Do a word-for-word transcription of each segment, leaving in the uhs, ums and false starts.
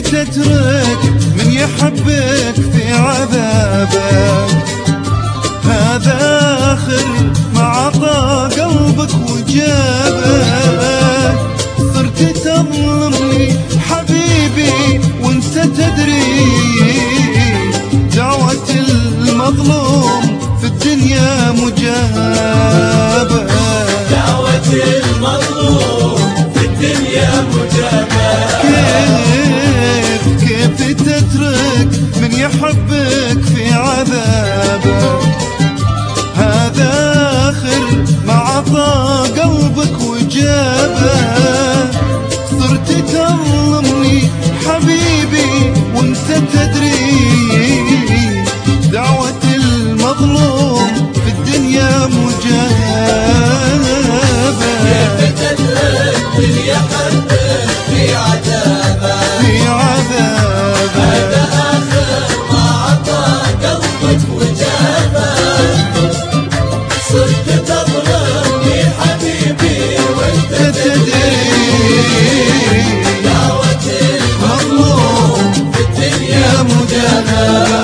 تترك من يحبك في عذابك. هذا آخر ما عطى قلبك وجابك. صرت تظلمني حبيبي وانت تدري دعوة المظلوم في الدنيا مجابة. دعوة المظلوم في الدنيا مجابة. كيف كيف تترك من يحبك في عذابك. هذا آخر ما عطى قلبك وجابك. صرت تظلمني حبيبي وانت تدري دعوة المظلوم في الدنيا مجابة. كيف تترك من يحبك في عذابك. في عذابك. هذا آخر ما عطى قلبك وجابك. صرت تظلمني حبيبي وانت تدري دعوة المظلوم في الدنيا مجابة.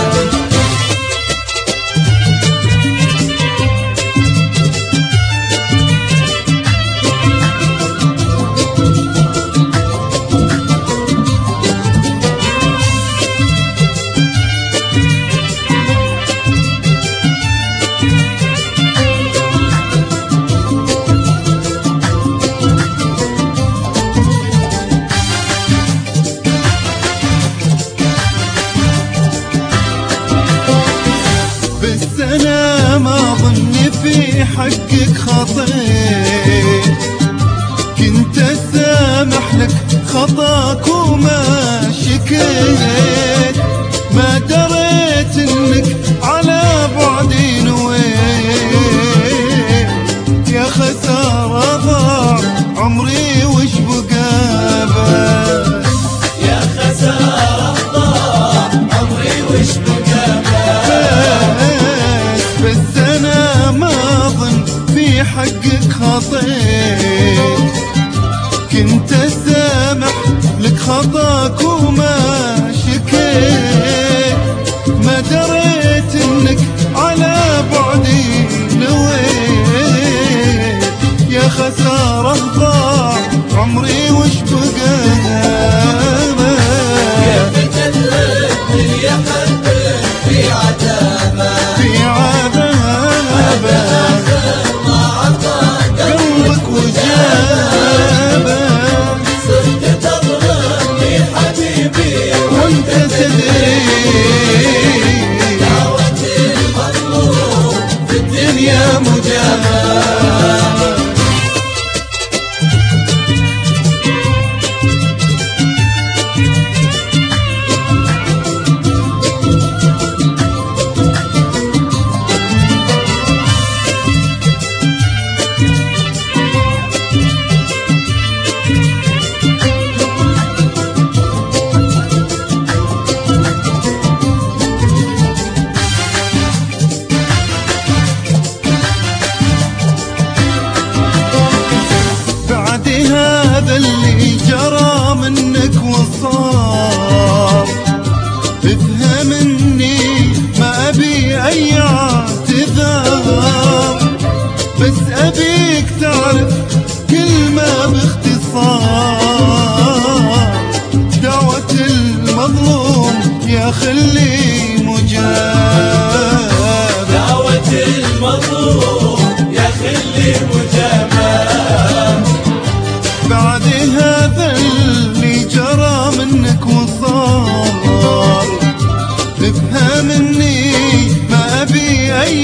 أنا ما ظني في حقك خطيت. كنت أسامح لك خطاك وما شكيت. ما دريت إنك على بعدي نويت. يا خسارة ضاع عمري وش بقى بس. يا خسارة ضاع عمري وش بقى بس أنا ما ظن في حقك خطيت. كنت أسامح لك خطاك وما شكيت. ما دريت إنك على بعدي نويت. يا خسارة ضاع عمري وش بقى. كيف تترك من يحبك في عذابك. في عذابك. ما عطى قلبك وجابك. صرت تظلمني حبيبي وانت تدري دعوة المظلوم في الدنيا مجابة. هذا اللي جرى منك وصار. افهمني ما أبي أي اعتذار. بس أبيك تعرف كلمة باختصار. دعوة المظلوم يا خلي مجاب. دعوة المظلوم يا خلي مجابة. بعد هذا اللي جرى منك وصار. افهمني ما أبي أي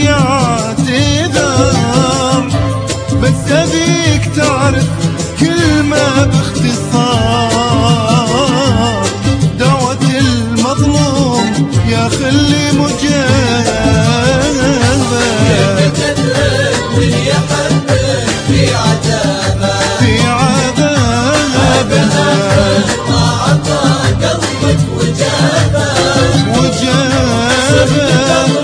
اعتذار. بس أبيك تعرف كلمة باختصار. دعوة المظلوم يا خلي مجابة. كيف تترك من يحبك في عذابك. في عذابك. ما عطى قلبك وجابك. وجابك.